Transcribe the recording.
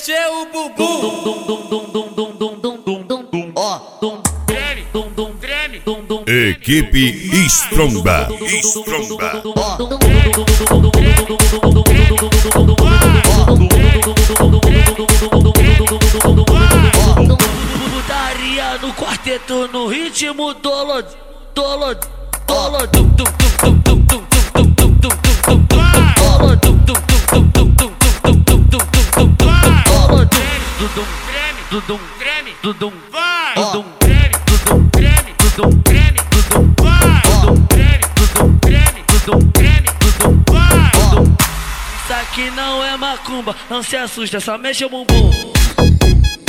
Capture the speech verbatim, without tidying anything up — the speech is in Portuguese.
mexer o bumbum. Ó, treme, treme, Equipe Stromba. Stromba. Putaria no quarteto no ritmo dolo, dolo, dolo, dum dum dum dum dum dum dum dum dum dum dolo, dum dum dum dum dum dum dum dum dum dum dolo, dum treme, dum treme, dum vai, dum treme, dum treme, dum treme, dum vai, dum treme, dum treme, dum treme, dum vai. Isso aqui não é macumba, não se assusta, só mexe o bumbum.